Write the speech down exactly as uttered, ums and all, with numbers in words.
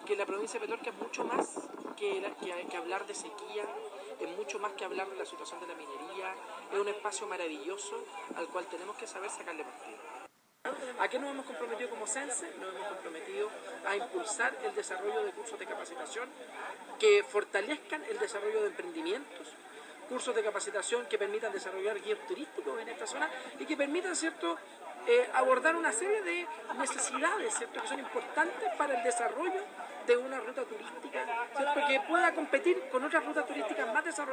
que la provincia de Petorca es mucho más que, la, que, que hablar de sequía, es mucho más que hablar de la situación de la minería, es un espacio maravilloso al cual tenemos que saber sacarle partido. ¿A qué nos hemos comprometido como Sense? Nos hemos comprometido a impulsar el desarrollo de cursos de capacitación que fortalezcan el desarrollo de emprendimientos, cursos de capacitación que permitan desarrollar guías turísticos en esta zona y que permitan, ¿cierto?, eh, abordar una serie de necesidades, ¿cierto?, que son importantes para el desarrollo de una ruta turística, ¿cierto?, que pueda competir con otras rutas turísticas más desarrolladas.